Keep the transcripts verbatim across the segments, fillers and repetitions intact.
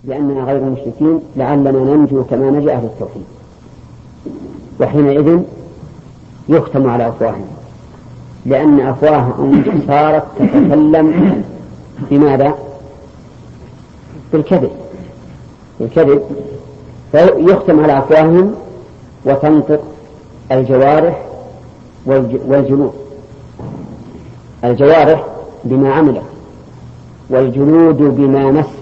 لأننا غير مشركين لعلنا ننجو كما نجا أهل التوحيد. وحينئذ يختم على أفواههم، لأن أفواههم صارت تتكلم بماذا؟ بالكذب بالكذب فيختم على أفواههم وتنطق الجوارح والجلود. الجوارح بما عملت والجلود بما مست،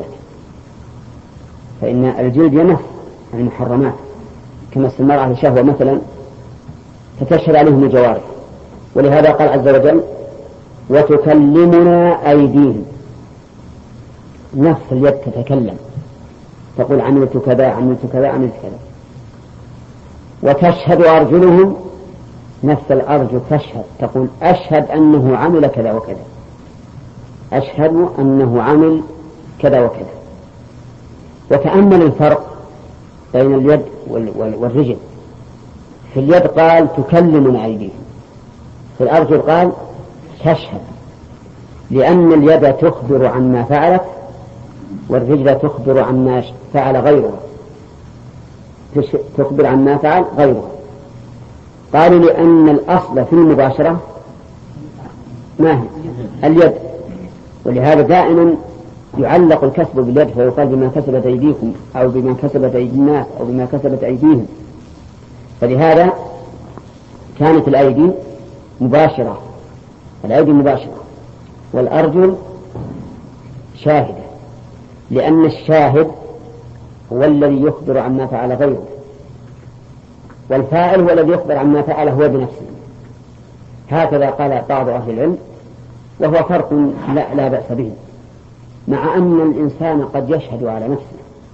فإن الجلد يمس المحرمات كما المرأة لشهوة مثلا فتشهد عليهم الجوارح. ولهذا قال عز وجل وتكلمنا أيديهم، نفس اليد تتكلم تقول عملت كذا عملت كذا عملت كذا. وتشهد أرجلهم، نفس الأرجل تشهد تقول أشهد أنه عمل كذا وكذا، أشهد أنه عمل كذا وكذا. وتأمل الفرق بين اليد والرجل. في اليد قال تكلمنا أيديهم، في الأرجل قال تشهد، لأن اليد تخبر عما فعلت والرجل تخبر عما فعل غيرها، تخبر عما فعل غيرها. قالوا لأن الأصل في المباشرة ما هي اليد، ولهذا دائما يعلق الكسب باليد فيقال بما كسبت أيديكم أو بما كسبت أيدي الناس أو بما كسبت أيديهم. فلهذا كانت الأيدي مباشرة، الأيدي مباشرة والأرجل شاهدة، لأن الشاهد هو الذي يخبر عما فعل غيره، والفاعل هو الذي يخبر عما فعل هو بنفسه. هكذا قال بعض أهل العلم، وهو فرق لا, لا بأس به، مع أن الإنسان قد يشهد على نفسه،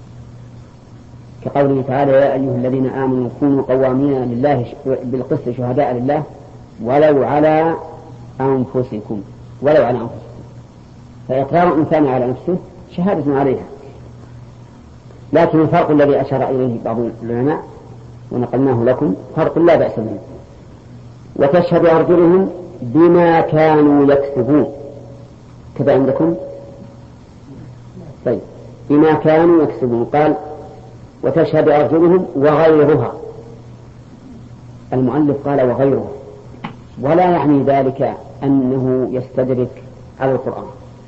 كقوله تعالى يا أيها الذين آمنوا كونوا قوامين لله بالقسط شهداء لله ولو على أنفسكم ولو على أنفسكم. فإقرار الإنسان على نفسه شهادة عليها. لكن الفرق الذي أشار إليه بعض العلماء ونقلناه لكم فرق لا بأس به. وتشهد أرجلهم بما كانوا يكسبون كذا عندكم؟ طيب بما كانوا يكسبون. قال وتشهد أرجلهم وغيرها، المؤلف قال وغيرها، ولا يعني ذلك أنه يستدرك على القرآن،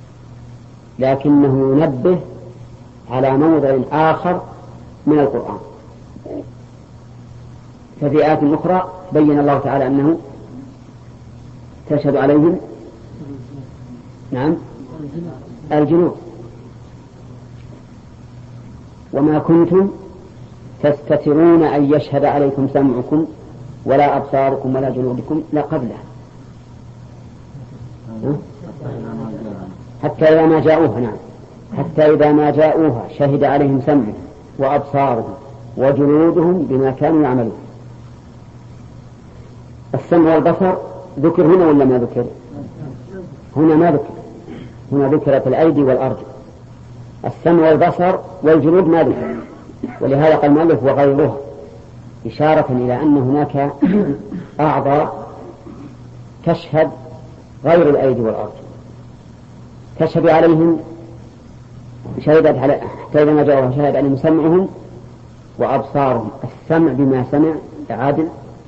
لكنه ينبه على موضع آخر من القرآن. ففي آيات أخرى بين الله تعالى أنه تشهد عليهم نعم الجنود وما كنتم تستترون أن يشهد عليكم سمعكم ولا أبصاركم ولا جلودكم لا قبله حتى إذا ما جاءوها. نعم حتى إذا ما جاءوها شهد عليهم سمعهم وأبصارهم وجلودهم بما كانوا يعملون. السمع والبصر ذكر هنا ولا ما ذكر؟ هنا ما ذكر، هنا ذكرت الأيدي والأرجل. السمع والبصر والجلود ما ذكر، ولهذا قال المؤلف وغيرها، إشارة إلى أن هناك أعضاء تشهد غير الأيدي والأرجل، تشهد عليهم شهدت على حتى إذا ما جاءوها شهد عليهم سمعهم وأبصارهم. السمع بما سمع عادل،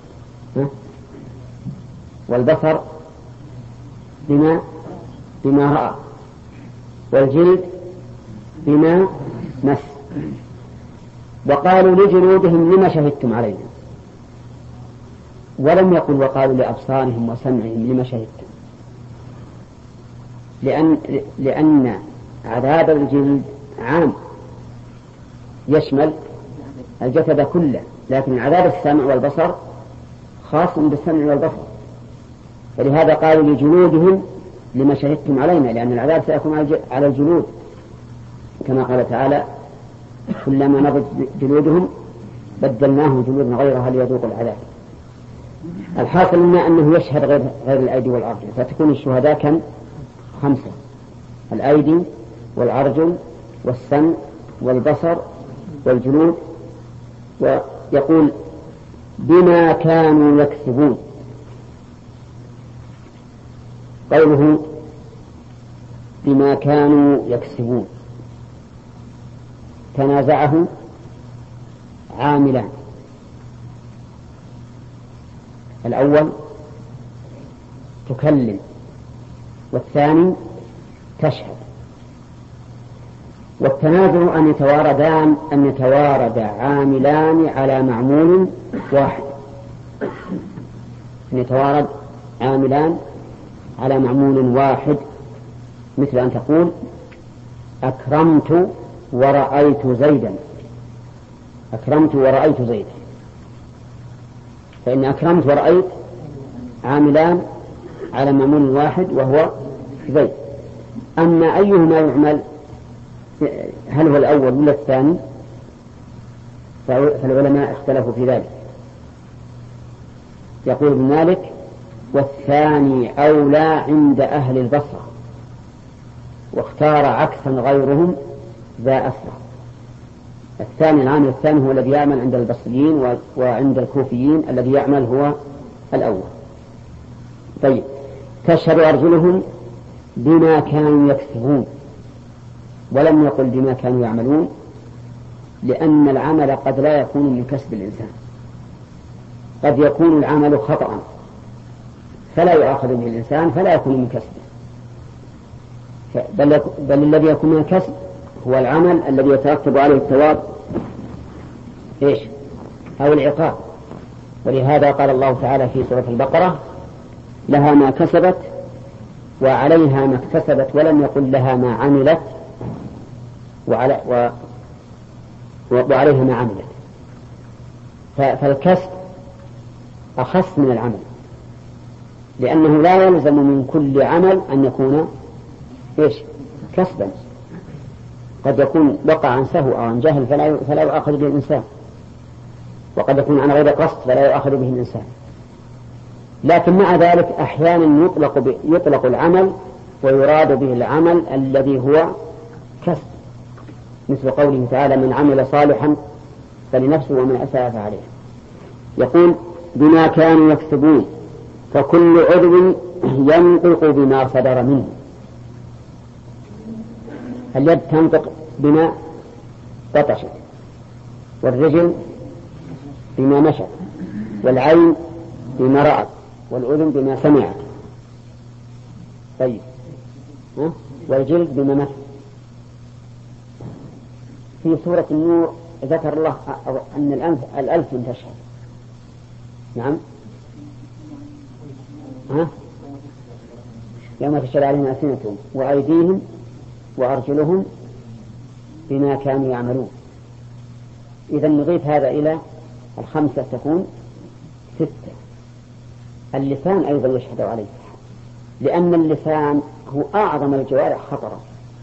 والبصر بما بما رأى، والجلد بما مس. وقالوا لجلودهم لما شهدتم علينا، ولم يقل وقالوا لأبصارهم وسمعهم لما شهدتم، لأن, لأن عذاب الجلد عام يشمل الجسد كله، لكن عذاب السمع والبصر خاص بالسمع والبصر. فلهذا قالوا لجلودهم لما شهدتم علينا، لأن العذاب سيكون على الجلود، كما قال تعالى كلما نضجت جلودهم بدلناهم جلودا غيرها ليذوقوا العذاب. الحاصل لنا أنه يشهد غير, غير الأيدي والأرجل، فتكون الشهداء كم؟ خمسة: الأيدي والأرجل والسمع والبصر والجلود. ويقول بما كانوا يكسبون. قوله بما كانوا يكسبون تنازعه عاملان: الأول تكلم، والثاني تشهد. والتنازع أن يتواردان أن يتوارد عاملان على معمول واحد، أن يتوارد عاملان على معمول واحد، مثل أن تقول: أكرمت ورأيت زيدا. أكرمت ورأيت زيدا، فإن أكرمت ورأيت عاملان على معمول واحد وهو زيد. أما أيهما يعمل، هل هو الأول ولا الثاني؟ فالعلماء اختلفوا في ذلك. يقول ابن مالك: والثاني أولى عند أهل البصرة، واختار عكسا غيرهم ذا أسرع. الثاني العامل الثاني هو الذي يعمل عند البصريين، وعند الكوفيين الذي يعمل هو الأول. طيب، تشهد أرجلهم بما كانوا يكسبون، ولم يقل بما كانوا يعملون، لأن العمل قد لا يكون من كسب الإنسان، قد يكون العمل خطأ فلا يؤاخذ به الإنسان فلا يكون من كسبه، بل, بل الذي يكون من الكسب هو العمل الذي يترتب عليه الثواب إيش؟ أو العقاب. ولهذا قال الله تعالى في سورة البقرة: لها ما كسبت وعليها ما اكتسبت، ولم يقل لها ما عملت وعلى و وعليها ما عملت. فالكسب أخص من العمل، لأنه لا يلزم من كل عمل أن يكون إيش؟ كسبا. قد يكون وقع عن سهو أو عن جهل فلا فلا يؤاخذ به الإنسان، وقد يكون عن غير قصد فلا يؤاخذ به الإنسان. لكن مع ذلك أحيانا يطلق ب... يطلق العمل ويراد به العمل الذي هو كسب، مثل قوله تعالى: من عمل صالحا فلنفسه ومن أساء فعليه. يقول: بما كانوا يكسبون، فكل عضو ينطق بما صدر منه. اليد تنطق بما بطشت، والرجل بما مشت، والعين بما رأت، والأذن بما سمعت. طيب، ها؟ والجلد بما مس. في سورة النور ذكر الله أن الأنف الألف تشهد. نعم، ها؟ يوم تشهد عليهم ألسنتهم وأيديهم وأرجلهم بما كانوا يعملون. إذا نضيف هذا إلى الخمسة تكون ستة. اللسان أيضا يشهد عليه، لأن اللسان هو أعظم الجوارح خطرا،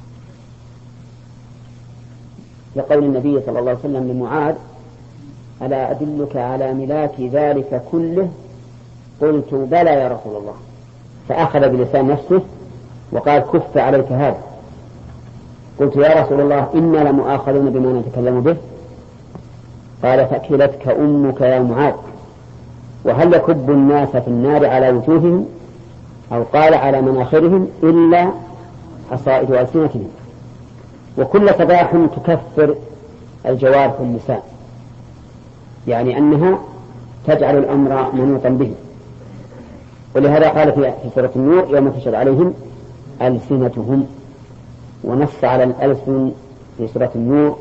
لقول النبي صلى الله عليه وسلم لمعاذ: ألا أدلك على ملاك ذلك كله؟ قلت: بلى يا رسول الله. فأخذ بلسان نفسه وقال: كف عليك هذا. قلت: يا رسول الله، إنا لمؤاخذون بما نتكلم به. قال: فأكلتك أمك يا معاذ. وهل يكب الناس في النار على وجوههم، أو قال على مناخرهم، إلا حصائد ألسنتهم. وكل صباح تكفر الجوارح اللسان، يعني أنها تجعل الأمر منوطا به. ولهذا قال في سورة النور: يوم تشهد عليهم ألسنتهم. ونص على الألسن في سورة النور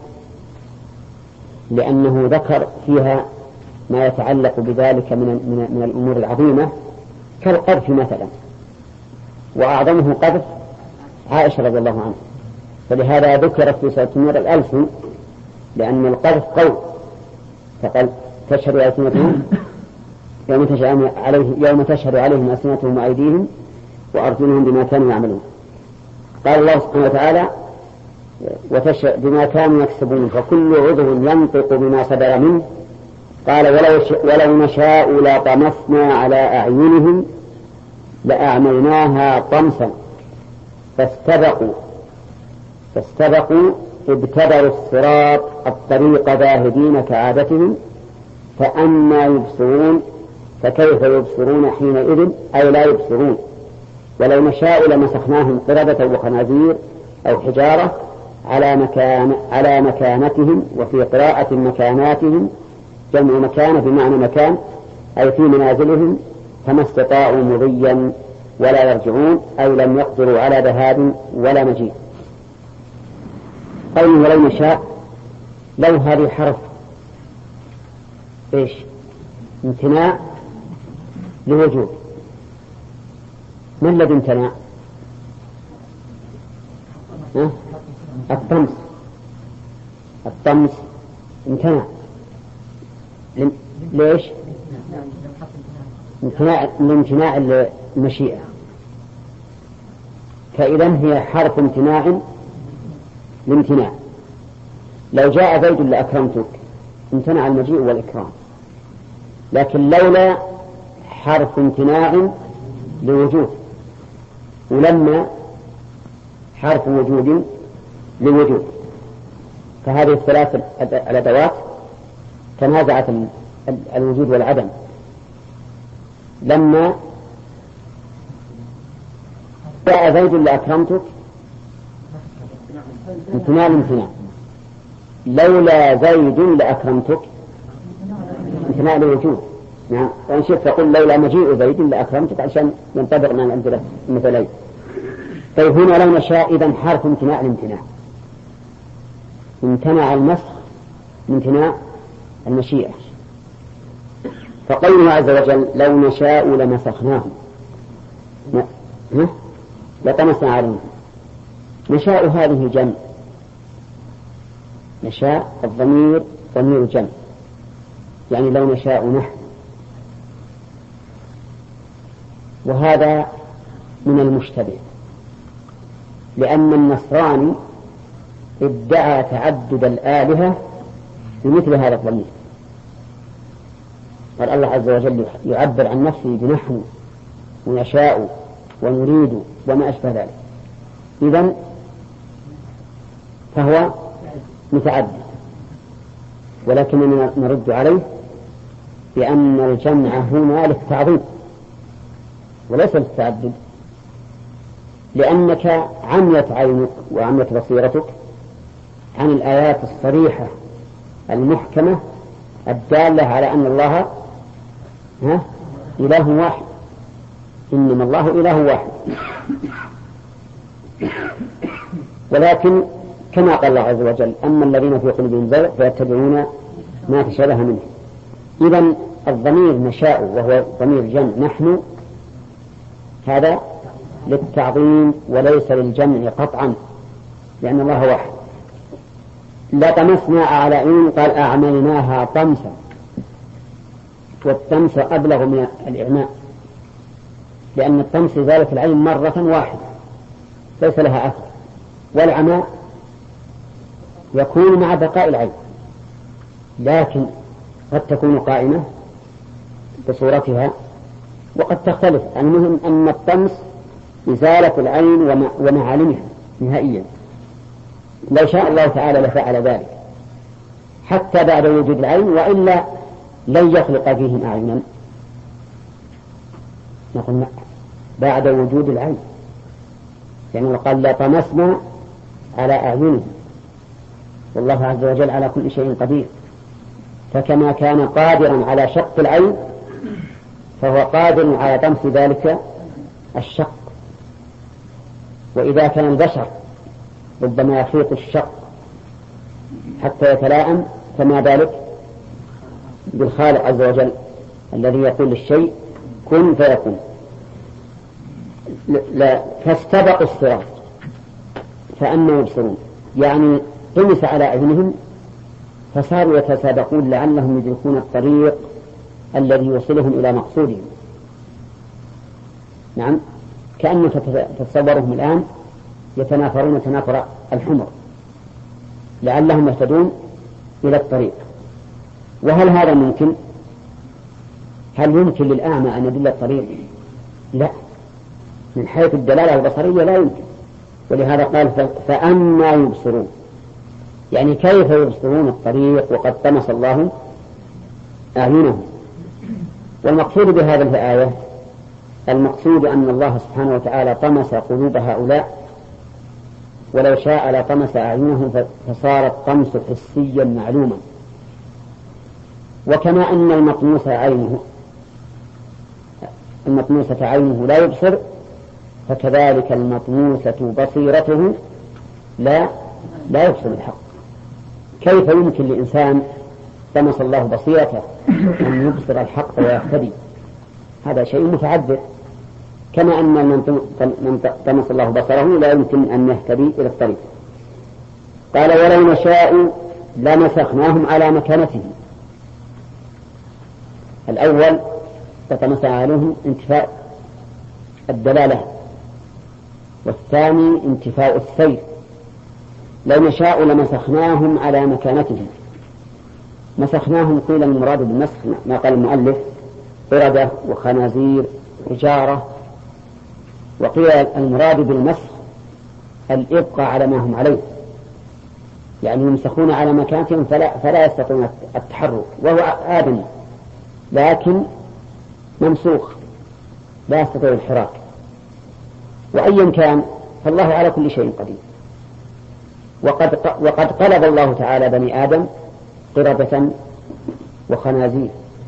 لأنه ذكر فيها ما يتعلق بذلك من, من, من الأمور العظيمة كالقذف مثلا، وأعظمه قذف عائشة رضي الله عنها. فلهذا ذكرت في سورة النور الألسن، لأن القذف قول، فقال: تشهد ألسنتهم يوم تشهد عليهم يوم تشهد عليهم ألسنتهم وأيديهم وأرجلهم بما كانوا يعملون. قال الله سبحانه وتعالى: وتشهد بما كانوا يكسبون، فكل عضو ينطق بما صدر منه. قال: ولو, ولو نشاء لطمسنا على أعينهم لأعميناها طمسا فاستبقوا فاستبقوا ابتدروا الصراط الطريق ذاهبين كعادتهم فأما يبصرون فكيف يبصرون حينئذ أي لا يبصرون. ولو نشاء لمسخناهم قردة وخنازير أو حجارة على مكان على مكانتهم، وفي قراءة مكاناتهم جمع مكانة بمعنى مكان، أي في منازلهم، فما استطاعوا مضيا ولا يرجعون، أي لم يقدروا على ذهاب ولا مجيء. قوله ولو نشاء، لو هذه حرف إيش؟ امتناع لوجود. ما الذي امتنع؟ أه؟ الطمس. الطمس امتنع. ليش؟ امتناع لامتناع المشيئة، فإذا هي حرف امتناع لامتناع. لو جاء زيد لأكرمتك امتنع المجيء والإكرام، لكن لولا حرف امتناع لوجود، ولما حرف وجود لوجود. فهذه الثلاث الأدوات تنازعت الوجود والعدم. لما جاء زيد لأكرمتك امتناع الامتناع، لولا زيد لأكرمتك امتناع لوجود. نعم، وإن شئت تقول لولا مجيء زيد لأكرمتك عشان ينطبق مع الأمثلة المثلين. طيب هنا لو نشاء إذن حرف امتناع الامتناع، امتنع المسخ امتناع المشيئة. فقوله عز وجل لو نشاء لمسخناهم لطمسنا عليهم، نشاء هذه جمع، نشاء الضمير ضمير جمع، يعني لو نشاء نحن. وهذا من المشتبه، لأن النصراني ادعى تعدد الآلهة بمثل هذا الضمير. قال الله عز وجل يعبر عن نفسه بنحن ونشاء ونريد وما أشبه ذلك، إذن فهو متعدد. ولكننا نرد عليه بأن الجمع هنا للتعظيم وليس للتعدد، لأنك عميت عينك وعميت بصيرتك عن الآيات الصريحة المحكمة الدالة على أن الله ها إله واحد، إنما الله إله واحد. ولكن كما قال الله عز وجل أما الذين في قلوبهم زيغ فيتبعون ما تشابه منه. إذن الضمير نشاء وهو ضمير جمع نحن، هذا للتعظيم وليس للجمع قطعا، لأن الله واحد. لا طمسنا على عين، قال أعملناها طمسا، والطمس أبلغ من الإعماء، لأن الطمس إزالة العين مرة واحدة ليس لها أثر، والعماء يكون مع بقاء العين، لكن قد تكون قائمة بصورتها وقد تختلف. المهم أن الطمس إزالة العين ومعالمها نهائيا. لو شاء الله تعالى لفعل ذلك حتى بعد وجود العين، وإلا لن يخلق فيهم أعينا. نقول بعد وجود العين، يعني قال لا طمسنا على أعينهم، والله عز وجل على كل شيء قدير. فكما كان قادرا على شق العين فهو قادر على طمس ذلك الشق. وإذا كان البشر ربما يخيط الشق حتى يتلائم، فما بالك بالخالق عز وجل الذي يقول للشيء كن فيكون. لا فاستبقوا الصراط فأنوا يبصرون، يعني طمس على أعينهم فصاروا يتسابقون لعلهم يدركون الطريق الذي يوصلهم إلى مقصودهم. نعم، كأنك تتصورهم الآن يتنافرون تنافر الحمر لعلهم يهتدون إلى الطريق. وهل هذا ممكن؟ هل يمكن للأعمى أن يدل الطريق؟ لا، من حيث الدلالة البصرية لا يمكن. ولهذا قال فأما يبصرون، يعني كيف يبصرون الطريق وقد طمس الله أعينهم. والمقصود بهذه الآية المقصود أن الله سبحانه وتعالى طمس قلوب هؤلاء ولو شاء لطمس أعينهم فصار الطمس حسيا معلوما. وكما أن المطموس عينه المطموسة عينه لا يبصر، فكذلك المطموسة بصيرته لا لا يبصر الحق. كيف يمكن لإنسان طمس الله بصيرته أن يبصر الحق ويهتدي؟ هذا شيء متعذر. كما أن من طمس الله بصره لا يمكن أن يهتدي إلى الطريق. قال ولو نشاء لمسخناهم على مكانتهم. الأول فطمس عليهم انتفاء الدلالة، والثاني انتفاء السير. لو نشاء لمسخناهم على مكانتهم. مسخناهم قيل المراد بالمسخ ما قال المؤلف قردة وخنازير حجارة، وقيل المراد بالمسخ الإبقاء على ما هم عليه، يعني يمسخون على مكانتهم فلا, فلا يستطيعون التحرك، وهو آدم لكن ممسوخ لا يستطيع الحراك. وأيا كان فالله على كل شيء قدير. وقد, وقد قلب الله تعالى بني آدم قردة وخنازير.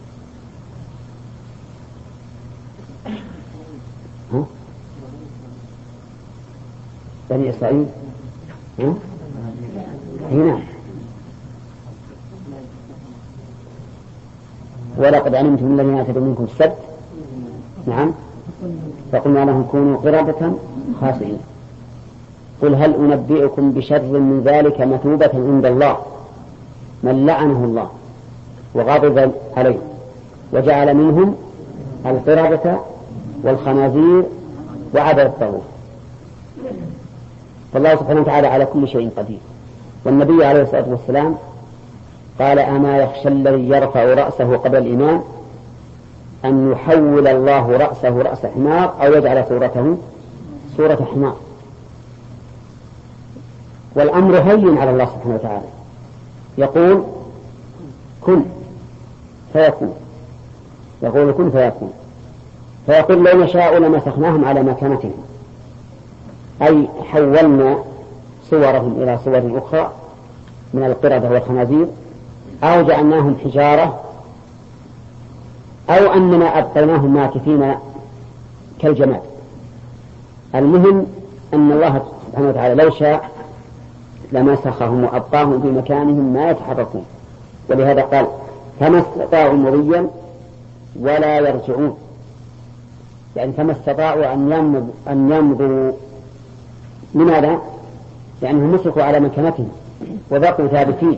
ها؟ بني إسرائيل ها؟ هنا ولقد علمتم الذين اعتدوا منكم السبت نعم فقلنا لهم كونوا قردة خاسئين. قل هل أنبئكم بشر من ذلك مثوبة عند الله من لعنه الله وغضب عليه وجعل منهم القردة والخنازير وعبد الطاغوت. فالله سبحانه وتعالى على كل شيء قدير. والنبي عليه الصلاة والسلام قال أما يخشى الذي يرفع رأسه قبل الإمام أن يحول الله رأسه رأس حمار أو يجعل صورته صورة حمار. والأمر هين على الله سبحانه وتعالى، يقول كن فيكون، يقول كن فيكون، فيقول لو نشاء لمسخناهم على مكانتهم، أي حولنا صورهم إلى صور أخرى من القردة والخنازير، أو جعلناهم حجارة، أو أننا أبقيناهم ماكثين كالجماد. المهم أن الله سبحانه وتعالى لو شاء لمسخهم وأبقاهم في مكانهم ما يتحركون. ولهذا قال فما استطاعوا مضيا ولا يرجعون، يعني فما استطاعوا أن يمضوا, أن يمضوا. لماذا؟ لأنهم مسكوا على مكانتهم وبقوا ثابتين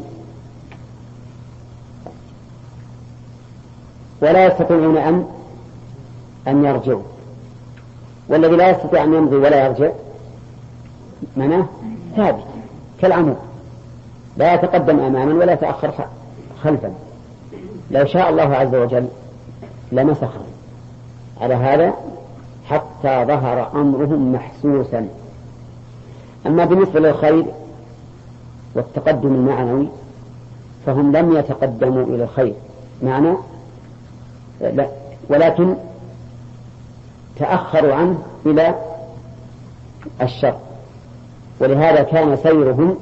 ولا يستطيعون أن أن يرجعوا. والذي لا يستطيع أن يمضي ولا يرجع معناه ثابت كالعمود لا يتقدم أماما ولا يتأخر خلفا. لو شاء الله عز وجل لمسخهم على هذا حتى ظهر أمرهم محسوسا. أما بالنسبة للخير والتقدم المعنوي فهم لم يتقدموا إلى الخير معنى لا، ولكن تأخروا عنه إلى الشر. ولهذا كان سيرهم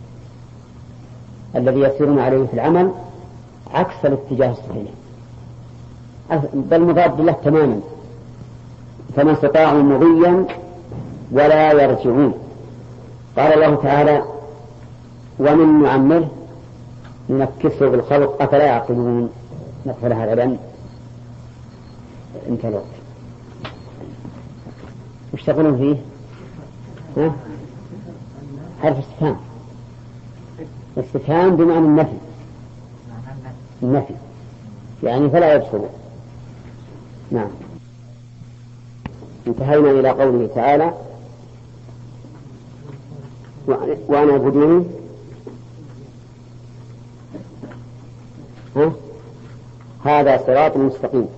الذي يسيرون عليه في العمل عكس الاتجاه الصحيح، بل مضاد له تماما. فما استطاعوا مضيا ولا يرجعون. قال الله تعالى ومن نعمره ننكسه بالخلق أفلا يعقلون. نقفل هذا لأن انتهى الوقت. وش تقولون فيه؟ ها؟ حرف استفهام. استفهام بمعنى النفي، النفي يعني فلا يبصرون. نعم. انتهينا إلى قوله تعالى وأنا أعبدوني ها؟ هذا صراط مستقيم.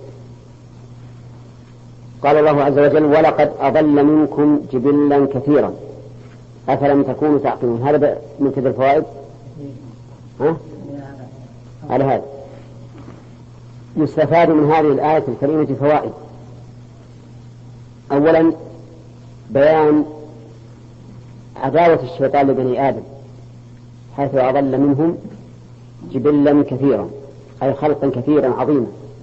قال الله عز وجل ولقد أضل منكم جبلا كثيرا أفلم تكونوا تعقلون. هذا من كذا الفوائد ها؟ على هذا يستفاد من هذه الآية الكريمة فوائد. أولا بيان عداوة الشيطان لبني آدم حيث أضل منهم جبلا كثيرا أي خلقا كثيرا عظيما.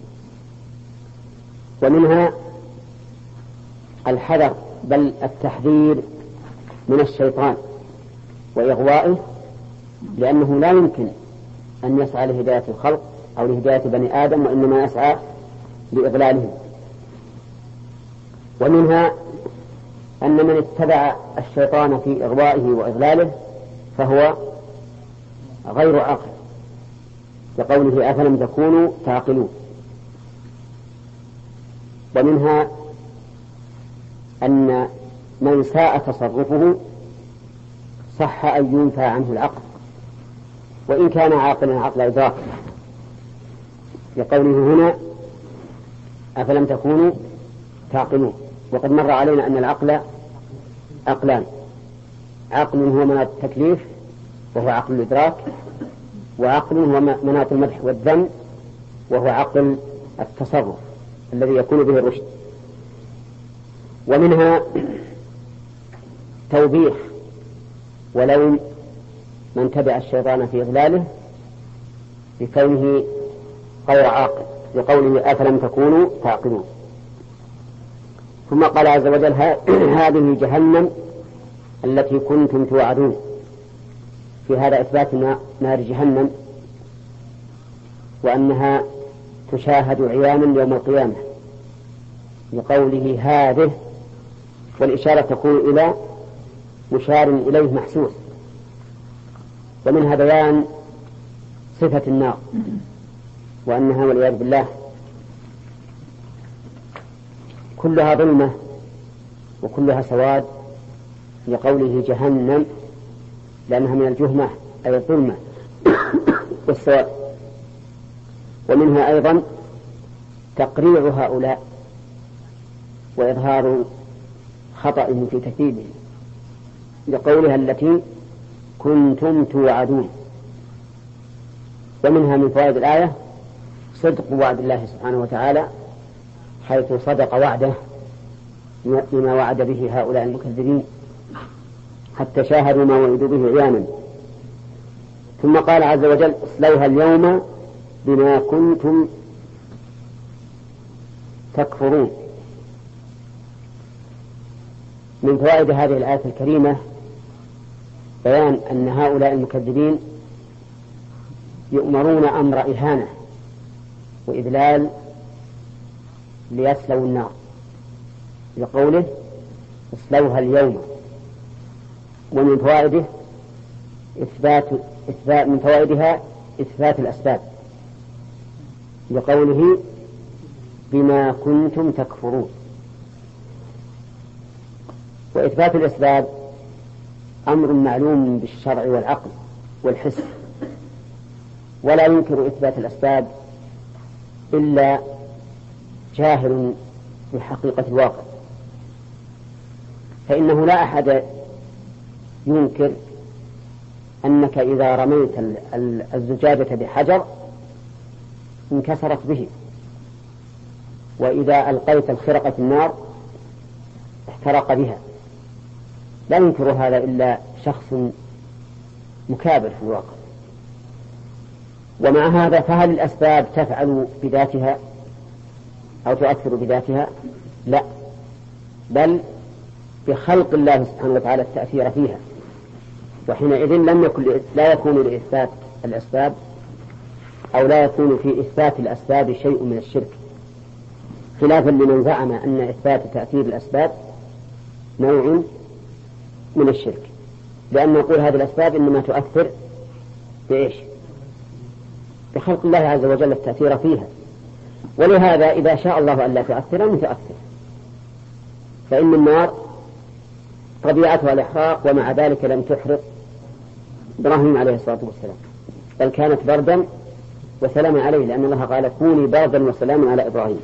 ومنها الحذر بل التحذير من الشيطان وإغوائه، لأنه لا يمكن أن يسعى لهداية الخلق أو لهداية بني آدم، وإنما يسعى لإضلالهم. ومنها أن من اتبع الشيطان في إغوائه وإضلاله فهو غير عاقل، لقوله أفلم تكونوا تعقلون. ومنها أن من ساء تصرفه صح أن ينفى عنه العقل وإن كان عاقلا عقل إدراك، لقوله هنا أفلم تكونوا تعقلون. وقد مر علينا أن العقل عقلان: عقل هو مناط التكليف وهو عقل الإدراك، وعقل هو مناط المدح والذم وهو عقل التصرف الذي يكون به الرشد. ومنها توبيخ ولوم من تبع الشيطان في إضلاله بكونه غير عاقل، لقوله أفلم تكونوا تعقلون. ثم قال عز وجل هذه جهنم التي كنتم توعدون. في هذا إثبات نار جهنم وأنها تشاهد عيانا يوم القيامة، لقوله هذه، والإشارة تكون إلى مشار إليه محسوس. ومنها بيان صفة النار وأنها والعياذ بالله كلها ظلمة وكلها سواد، لقوله جهنم لأنها من الجهمة أي الظلمة والسواد. ومنها أيضا تقريع هؤلاء وإظهار خطأهم في تكذيبهم، لقولها التي كنتم توعدون. ومنها من فوائد الآية صدق وعد الله سبحانه وتعالى، حيث صدق وعده بما وعد به هؤلاء المكذبين حتى شاهدوا ما وعدوا به عيانا. ثم قال عز وجل اصلوها اليوم بما كنتم تكفرون. من فوائد هذه الآية الكريمة بيان أن هؤلاء المكذبين يؤمرون أمر إهانة وإذلال ليصلوا النار، لقوله اصلوها اليوم. ومن فوائده إثبات إثبات من فوائدها إثبات الأسباب، لقوله بما كنتم تكفرون. وإثبات الأسباب أمر معلوم بالشرع والعقل والحس، ولا ينكر إثبات الأسباب إلا جاهل بحقيقة الواقع، فإنه لا أحد ينكر أنك إذا رميت الزجاجة بحجر انكسرت به، وإذا ألقيت الخرقة في النار احترق بها. لا ينكر هذا إلا شخص مكابر في الواقع. ومع هذا فهل الأسباب تفعل بذاتها أو تؤثر بذاتها؟ لا، بل بخلق الله سبحانه وتعالى التأثير فيها، وحينئذ لم يكن لا يكون لإثبات الأسباب أو لا يكون في إثبات الأسباب شيء من الشرك، خلافا لمن زعم أن إثبات تأثير الأسباب نوع من الشرك، لأن نقول هذه الأسباب إنما تؤثر بإيش؟ بخلق الله عز وجل التأثير فيها. ولهذا إذا شاء الله أن لا تؤثر لم تؤثر، فإن النار طبيعتها الإحراق، ومع ذلك لم تحرق إبراهيم عليه الصلاة والسلام، بل كانت بردا وسلاما عليه، لأن الله قال كوني بردا وسلاما على إبراهيم.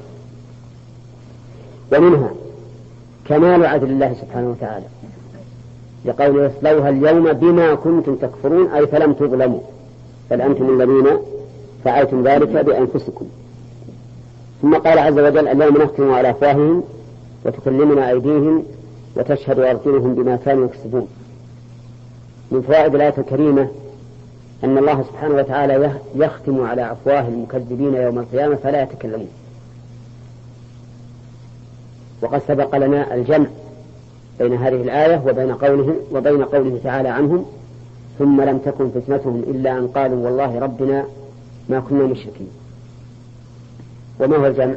ومنها كمال عدل الله سبحانه وتعالى، لقوله اصلوها اليوم بما كنتم تكفرون، أي فلم تظلموا، بل أنتم الذين فعلتم ذلك بأنفسكم. ثم قال عز وجل اليوم نختم على أفواههم وتكلمنا أيديهم وتشهد أرجلهم بما كانوا يكسبون. من فوائد الآية الكريمة أن الله سبحانه وتعالى يختم على أفواه المكذبين يوم القيامة فلا يتكلمون. وقد سبق لنا الجمع بين هذه الآية وبين قوله وبين قوله تعالى عنهم ثم لم تكن فتنتهم إلا أن قالوا والله ربنا ما كنا مشركين. وما هو الجمع؟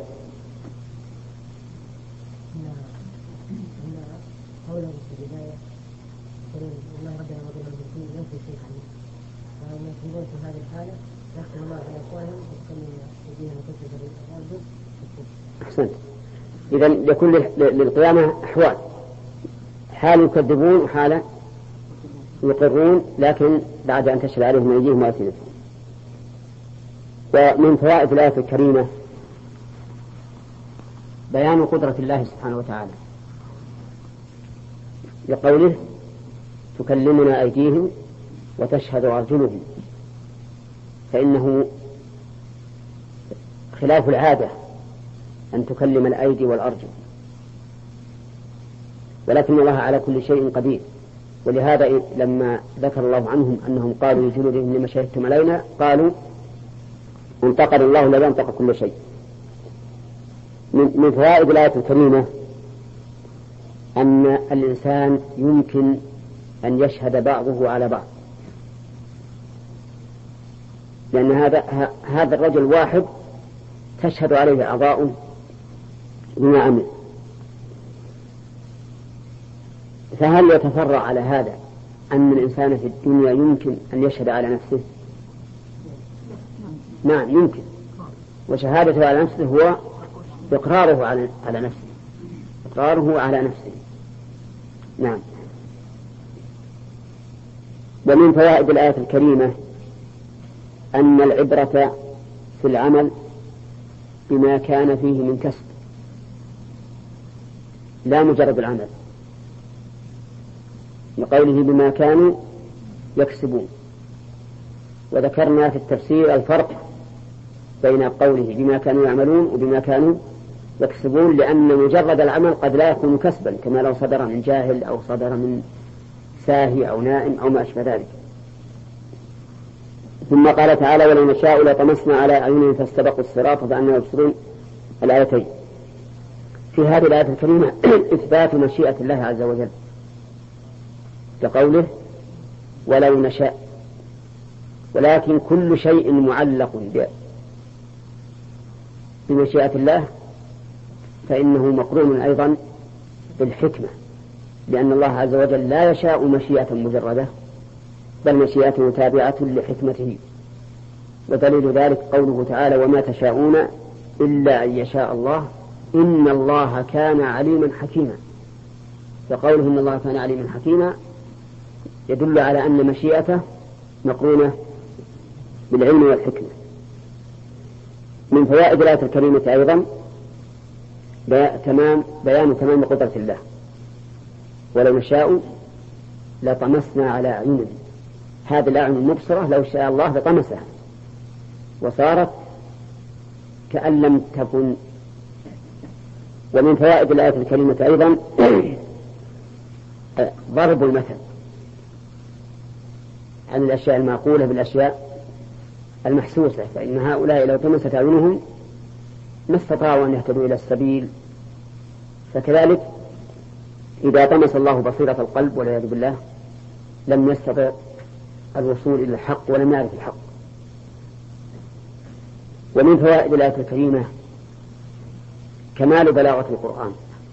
قوله في البداية والله ربنا ربنا المسلمين ينفي شيء عنه فالمسلمون في هذه الحالة يختم الله على أفواههم ويتكلم أيديهم وتنفذ الأرض. أحسنت. إذن لكل للقيامة أحوال، حال يكذبون وحال يقرون لكن بعد أن تشهد عليهم أيديهم وألسنتهم. ومن فوائد الآية الكريمة بيان قدرة الله سبحانه وتعالى لقوله تكلمنا أيديهم وتشهد أرجلهم، فإنه خلاف العادة أن تكلم الأيدي والأرجل، ولكن الله على كل شيء قدير. ولهذا لما ذكر الله عنهم أنهم قالوا لجلودهم لما شهدتم علينا قالوا انتقل الله الذي انطق كل شيء. من فوائد الآية الكريمة أن الإنسان يمكن أن يشهد بعضه على بعض، لأن هذا هذا الرجل واحد تشهد عليه أعضاء بما عمل، فهل يتفرع على هذا أن الإنسان في الدنيا يمكن أن يشهد على نفسه؟ نعم يمكن، وشهادته على نفسه هو إقراره على على نفسه إقراره على نفسه. نعم. ومن فوائد الآية الكريمة أن العبرة في العمل بما كان فيه من كسب لا مجرد العمل، لقوله بما كانوا يكسبون. وذكرنا في التفسير الفرق بين قوله بما كانوا يعملون وبما كانوا يكسبون، لأن مجرد العمل قد لا يكون كسبا كما لو صدر من جاهل أو صدر من ساهي أو نائم أو ما أشبه ذلك. ثم قال تعالى ولو نشاء لطمسنا على أعينهم فاستبقوا الصراط فأنهم يبصرون الآيتين. في هذه الآية الكريمة إثبات مشيئة الله عز وجل كقوله ولو نشاء، ولكن كل شيء معلق بمشيئة الله فإنه مقرون أيضا بالحكمة، لأن الله عز وجل لا يشاء مشيئة مجردة بل مشيئته تابعة لحكمته. ودليل ذلك قوله تعالى وما تشاءون إلا أن يشاء الله إن الله كان عليما حكيما. فقوله إن الله كان عليما حكيما يدل على أن مشيئته مقرونة بالعلم والحكمة. من فوائد الآية الكريمة أيضا تمام بيان تمام قدرة الله. ولو نشاء لطمسنا على أعينهم، هذه الأعين المبصرة لو شاء الله لطمسها وصارت كأن لم تكن. ومن فوائد الآية الكريمة أيضا ضرب المثل عن الأشياء المعقولة بالأشياء المحسوسة، فإن هؤلاء لو طمست أعينهم ما استطاعوا أن يهتدوا إلى السبيل، فكذلك إذا طمس الله بصيرة القلب والعياذ بالله لم يستطع الوصول إلى الحق ولم يعرف الحق. ومن فوائد الآية الكريمة كمال بلاغة القرآن،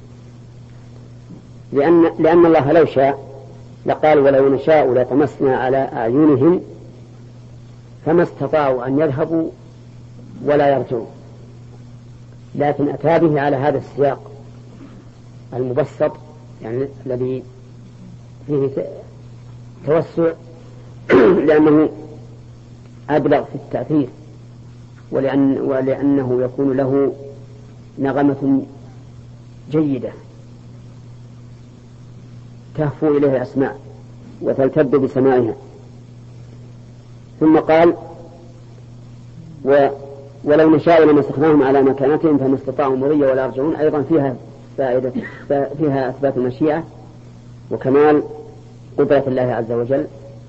لأن, لأن الله لو شاء لقال ولو نشاء لطمسنا على أعينهم فما استطاعوا أن يذهبوا ولا يرجعوا، لكن أتى به على هذا السياق المبسط يعني الذي فيه توسع لأنه أبلغ في التأثير ولأن ولأنه يكون له نغمة جيدة تهفو إليه الأسماع وتلتب بسماعها. ثم قال و ولو نشاء لمسخناهم على مكانتهم فما استطاعوا مضيا ولا يرجعون، أيضا فيها فائدة فيها أثبات المشيئة وكمال قدرة الله عز وجل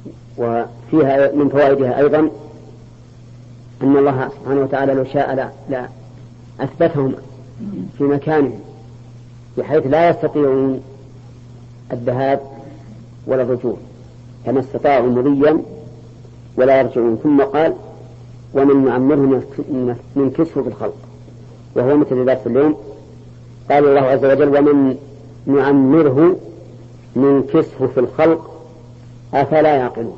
وفيها من فوائدها أيضا أن الله سبحانه وتعالى لو شاء لا, لا أثبتهم في مكانهم بحيث لا يستطيعون الذهاب ولا الرجوع كما استطاعوا مضيا ولا يرجعون. ثم قال ومن نعمره ننكسه في الخلق، وهو مثل ذلك اليوم. قال الله عز وجل ومن نعمره ننكسه في الخلق أفلا يعقلون.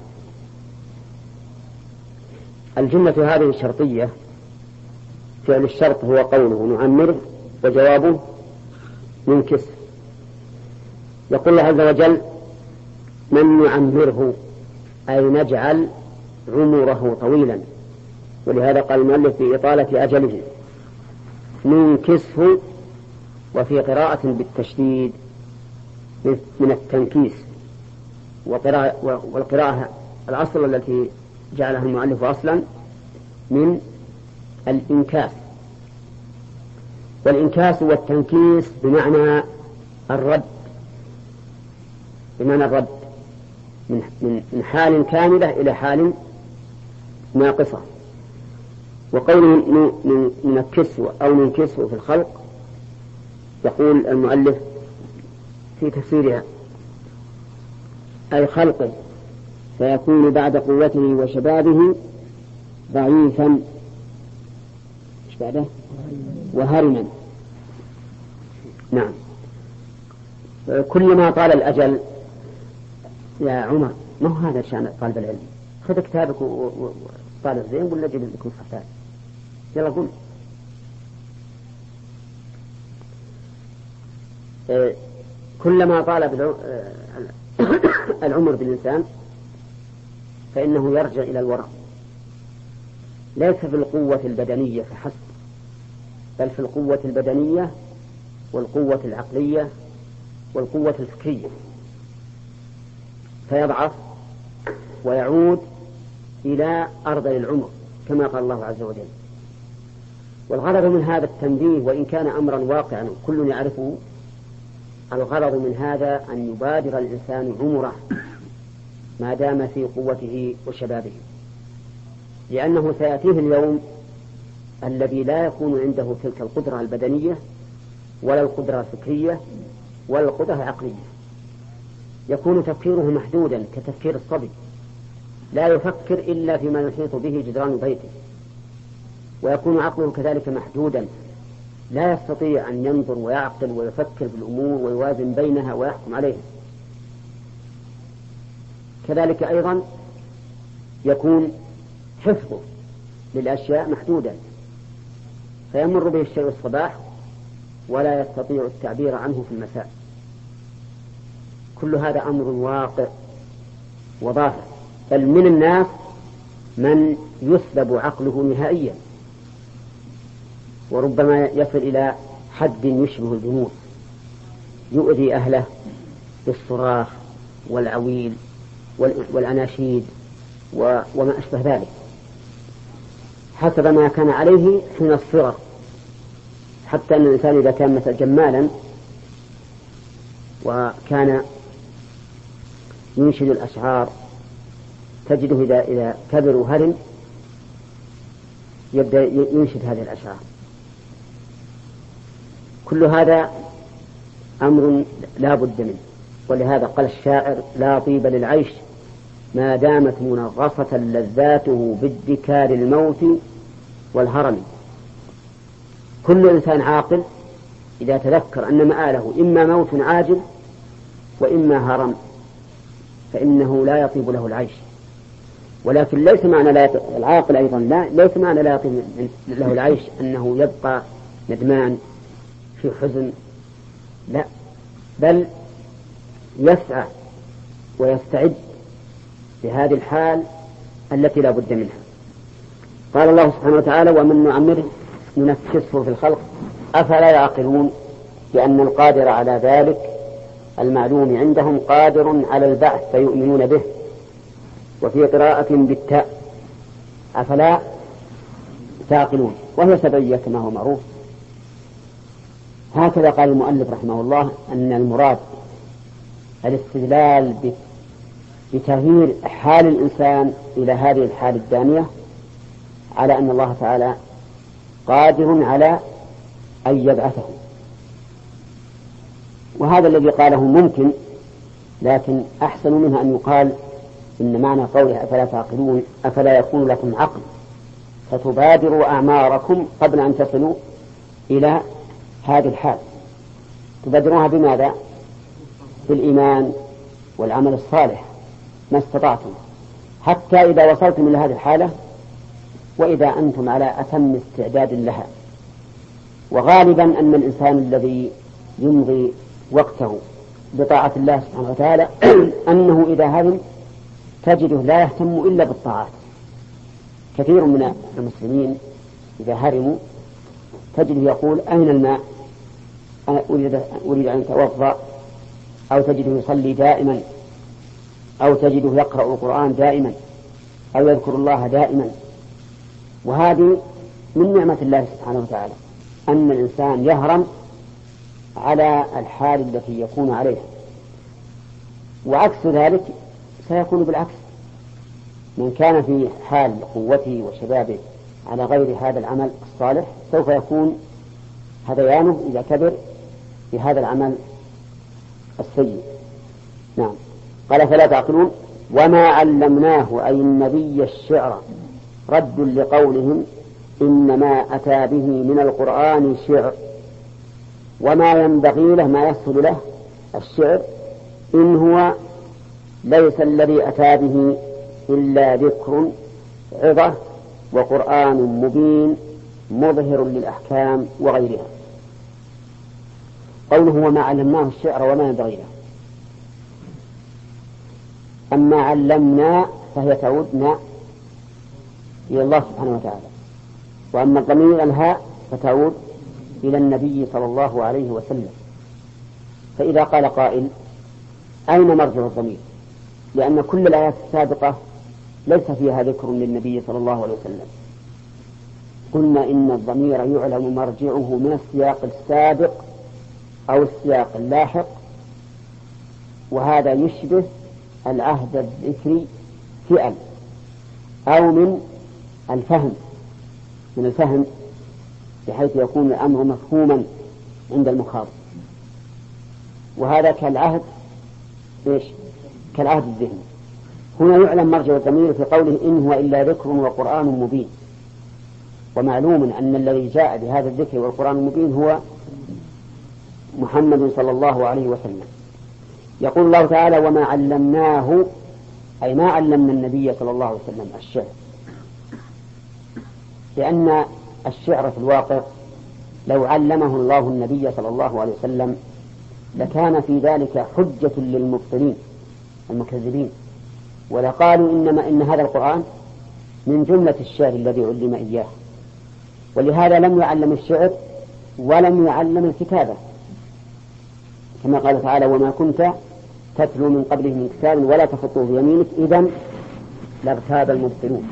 الجملة هذه الشرطية فعل الشرط هو قوله نعمره وجوابه ننكسه. يقول الله عز وجل من نعمره أي نجعل عمره طويلا، ولهذا قال المؤلف بإطالة أجله. ننكسه وفي قراءة بالتشديد من التنكيس، والقراءة الأصل التي جعلها المؤلف أصلا من الإنكاس، والإنكاس والتنكيس بمعنى الرد، بمعنى الرد من حال كاملة إلى حال ناقصة. وقوله ننكسه أو ننكسه في الخلق يقول المؤلف في تفسيرها أي خلقه، فيكون بعد قوته وشبابه ضعيفا إيش بعده وهرما. نعم. كلما طال الأجل يا عمر، ما هو هذا شأن طالب العلم، خذ كتابك وطالب زين ولا جيب لك نسخة، يلا قل. كلما طال العمر بالإنسان فإنه يرجع إلى الورع، ليس في القوة البدنية فحسب، بل في القوة البدنية والقوة العقلية والقوة الفكرية، فيضعف ويعود إلى أرض العمر كما قال الله عز وجل. والغرض من هذا التنبيه وإن كان أمرا واقعا كل يعرفه، الغرض من هذا أن يبادر الإنسان عمره ما دام في قوته وشبابه، لأنه سيأتيه اليوم الذي لا يكون عنده تلك القدرة البدنية ولا القدرة الفكرية ولا القدرة العقلية، يكون تفكيره محدودا كتفكير الصبي، لا يفكر إلا فيما يحيط به جدران بيته، ويكون عقله كذلك محدودا، لا يستطيع أن ينظر ويعقل ويفكر في الأمور ويوازن بينها ويحكم عليها. كذلك أيضا يكون حفظه للأشياء محدودا، فيمر به الشيء الصباح ولا يستطيع التعبير عنه في المساء. كل هذا أمر واقع وظاهر، بل من الناس من يسلب عقله نهائيا، وربما يصل إلى حد يشبه الجنون، يؤذي أهله بالصراخ والعويل والأناشيد وما أشبه ذلك، حسب ما كان عليه حين الصغر. حتى أن الإنسان إذا كان مثلا جمالا وكان ينشد الأشعار تجده إذا إذا كبر وهرم يبدأ ينشد هذه الأشعار. كل هذا أمر لا بد منه، ولهذا قال الشاعر لا طيب للعيش ما دامت منغصة لذاته بادكار الموت والهرم. كل إنسان عاقل إذا تذكر أن مآله إما موت عاجل وإما هرم فإنه لا يطيب له العيش. ولكن ليس معنى لا يطيب العاقل أيضا لا ليس معنى لا يطيب له العيش أنه يبقى ندمان في حزن، لا، بل يسعى ويستعد لهذه الحال التي لا بد منها. قال الله سبحانه وتعالى ومن نعمره ننكسه في الخلق أفلا يعقلون، لأن القادر على ذلك المعلوم عندهم قادر على البعث فيؤمنون به. وفي قراءة بالتاء أفلا تعقلون وهي سبعية كما هو معروف. هكذا قال المؤلف رحمه الله أن المراد الاستدلال بتغيير حال الإنسان إلى هذه الحال الدانية، على أن الله تعالى قادر على أن يبعثه. وهذا الذي قاله ممكن، لكن أحسن منها أن يقال إن معنى قوله أفلا تعقلون أفلا يكون لكم عقل فتبادروا أعماركم قبل أن تصلوا إلى هذه الحال. تبادروها بماذا؟ بالإيمان والعمل الصالح ما استطعتم، حتى إذا وصلتم إلى هذه الحالة وإذا أنتم على أتم استعداد لها. وغالبا أن الإنسان الذي يمضي وقته بطاعة الله سبحانه وتعالى أنه إذا هرم تجده لا يهتم إلا بالطاعات. كثير من المسلمين إذا هرموا تجده يقول أين الماء؟ أريد, أريد أن أتوضأ، أو تجده يصلي دائما، أو تجده يقرأ القرآن دائما، أو يذكر الله دائما. وهذه من نعمة الله سبحانه وتعالى أن الإنسان يهرم على الحال التي يكون عليها. وعكس ذلك سيكون بالعكس، من كان في حال قوته وشبابه على غير هذا العمل الصالح سوف يكون هذيانه إذا كبر بهذا العمل السيء. نعم. قال فلا تعقلون وما علمناه أي النبي الشعر رد لقولهم إنما أتى به من القرآن شعر، وما ينبغي له ما يصل له الشعر إن هو ليس الذي أتى به إلا ذكر عظة وقرآن مبين مظهر للأحكام وغيرها. قوله وما علمناه الشعر وما ينبغي له، أما علمنا فهي تعودنا إلى الله سبحانه وتعالى، وأما الضمير الهاء فتعود إلى النبي صلى الله عليه وسلم. فإذا قال قائل أين مرجع الضمير؟ لأن كل الآيات السابقة ليس فيها ذكر للنبي صلى الله عليه وسلم. قلنا إن الضمير يعلم مرجعه من السياق السابق أو السياق اللاحق، وهذا يشبه العهد الذكري في ال أو من الفهم من الفهم بحيث يكون الأمر مفهوما عند المخاطب، وهذا كالعهد إيش؟ كالعهد الذهني. هنا يعلم مرجع الضمير في قوله إن هو إلا ذكر وقرآن مبين، ومعلوم أن الذي جاء بهذا الذكر والقرآن المبين هو محمد صلى الله عليه وسلم. يقول الله تعالى وما علمناه أي ما علمنا النبي صلى الله عليه وسلم الشعر، لأن الشعر في الواقع لو علمه الله النبي صلى الله عليه وسلم لكان في ذلك حجة للمبطلين المكذبين، ولقالوا إنما إن هذا القرآن من جملة الشعر الذي علم إياه. ولهذا لم يعلم الشعر ولم يعلم الكتابة، كما قال تعالى وما كنت تتلو من قبله من كتاب ولا تخطه بيمينك إذن لارتاب المبطلون.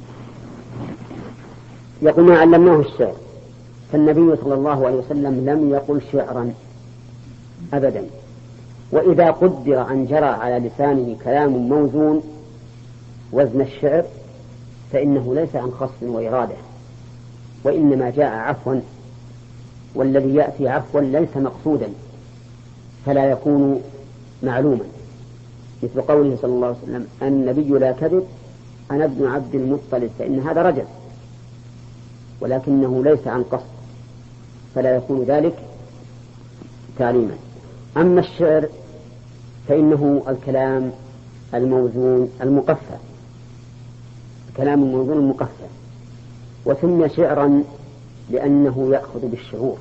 يقول ما علمناه الشعر، فالنبي صلى الله عليه وسلم لم يقل شعرا أبدا. وإذا قدر أن جرى على لسانه كلام موزون وزن الشعر فإنه ليس عن خصف وإرادة، وإنما جاء عفوا، والذي يأتي عفوا ليس مقصودا فلا يكون معلوما، مثل قوله صلى الله عليه وسلم النبي لا كذب أنا ابن عبد المطلب، فإن هذا رجل ولكنه ليس عن قصد فلا يكون ذلك تعليما. أما الشعر فإنه الكلام الموزون المقفى، الكلام الموزون المقفى، وسمي شعرا لأنه يأخذ بالشعور.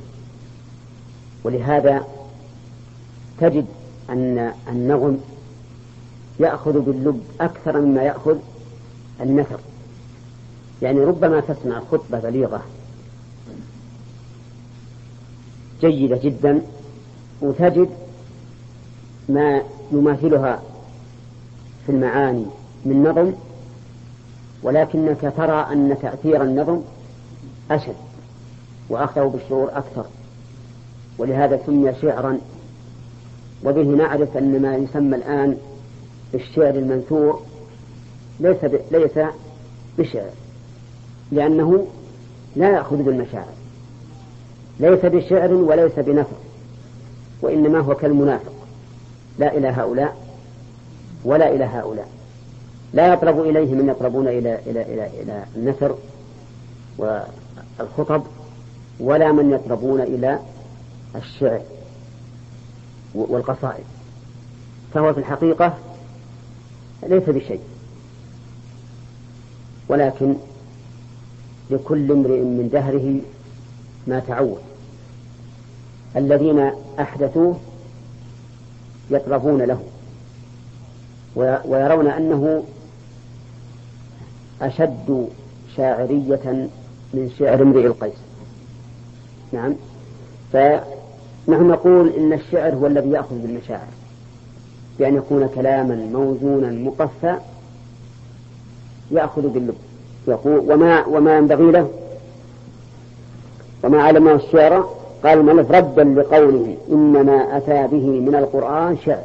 ولهذا تجد أن النغم يأخذ باللب أكثر مما يأخذ النثر. يعني ربما تسمع خطبة بليغة جيدة جدا وتجد ما يماثلها في المعاني من نظم، ولكنك ترى أن تأثير النظم أشد وأخذه بالشعور أكثر، ولهذا سمي شعرا. وبه نعرف أن ما يسمى الآن الشعر المنثور ليس ليس بشعر، لأنه لا يأخذ بالمشاعر، ليس بشعر وليس بنثر، وإنما هو كالمنافق، لا إلى هؤلاء ولا إلى هؤلاء، لا يطلب إليه من يطلبون إلى إلى إلى إلى النثر والخطب، ولا من يطلبون إلى الشعر والقصائد، فهو في الحقيقة ليس بشيء، ولكن لكل امرئ من دهره ما تعود. الذين أحدثوه يطربون له ويرون أنه أشد شاعرية من شعر امرئ القيس. نعم، فنحن نقول إن الشعر هو الذي يأخذ بالمشاعر، بأن يكون كلاما موزونا مقفى يأخذ باللب، يقول وما وما ينبغي له وما علمه الشعر. قال المؤلف ردا لقوله إنما أتى به من القرآن شعر.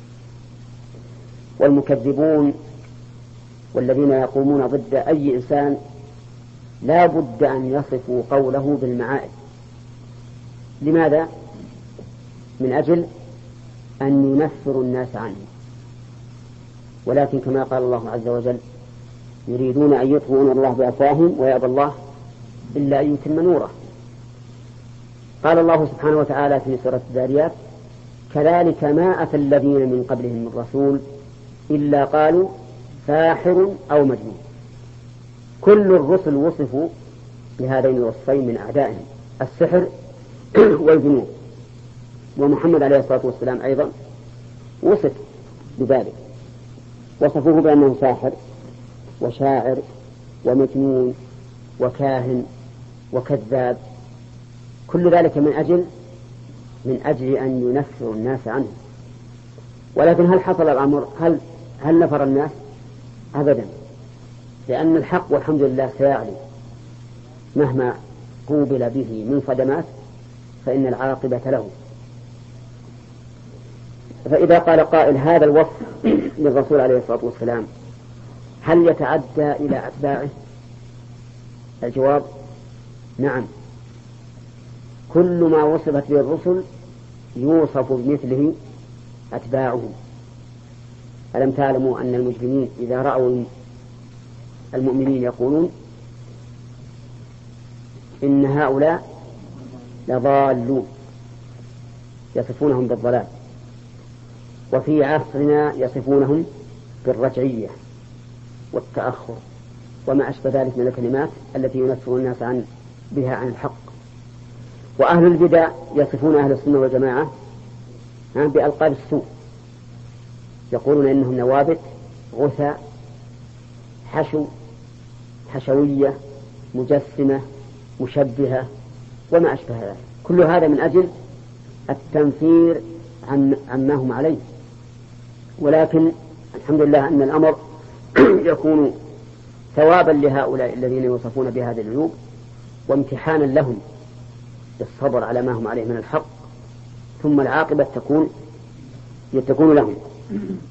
والمكذبون والذين يقومون ضد أي إنسان لا بد أن يصفوا قوله بالمعائب. لماذا؟ من أجل أن ينفروا الناس عنه، ولكن كما قال الله عز وجل يريدون أن يطفئوا نور الله بأفواههم ويأبى الله إلا أن يتم نوره. قال الله سبحانه وتعالى في سورة الذاريات كذلك ما أتى الذين من قبلهم من رسول إلا قالوا ساحر أو مجنون. كل الرسل وصفوا بهذين الوصفين من أعدائهم، السحر والجنون، ومحمد عليه الصلاة والسلام أيضا وصف بذلك، وصفوه بأنه ساحر وشاعر ومجنون وكاهن وكذاب، كل ذلك من أجل من أجل أن ينفروا الناس عنه. ولكن هل حصل الأمر؟ هل هل نفر الناس؟ أبدا، لأن الحق والحمد لله سيعلي مهما قوبل به من صدمات، فإن العاقبة له. فإذا قال قائل هذا الوصف للرسول عليه الصلاة والسلام هل يتعدى إلى أتباعه؟ الجواب نعم، كل ما وصفت به الرسل يوصف بمثله أتباعهم. ألم تعلموا أن المجرمين إذا رأوا المؤمنين يقولون إن هؤلاء لضالون، يصفونهم بالضلال. وفي عصرنا يصفونهم بالرجعية والتأخر وما أشبه ذلك من الكلمات التي ينفر الناس عن بها عن الحق. وأهل البدع يصفون أهل السنة والجماعة بألقاب السوء، يقولون إنهم نوابت، غثى، حشو، حشوية، مجسمة، مشبهة وما أشبه ذلك. كل هذا من أجل التنفير عن عما هم عليه. ولكن الحمد لله أن الأمر يكون ثوابا لهؤلاء الذين يوصفون بهذه العيوب، وامتحانا لهم بالصبر على ما هم عليه من الحق، ثم العاقبة تكون تكون لهم.